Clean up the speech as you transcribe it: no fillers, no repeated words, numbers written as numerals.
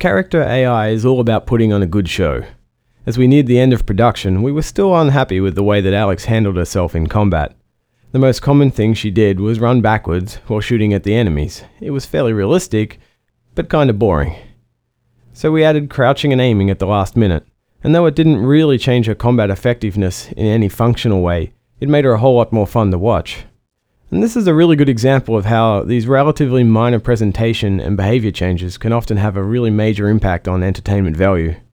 Character AI is all about putting on a good show. As we neared the end of production, we were still unhappy with the way that Alex handled herself in combat. The most common thing she did was run backwards while shooting at the enemies. It was fairly realistic, but kinda boring. So we added crouching and aiming at the last minute, and though it didn't really change her combat effectiveness in any functional way, it made her a whole lot more fun to watch. And this is a really good example of how these relatively minor presentation and behavior changes can often have a really major impact on entertainment value.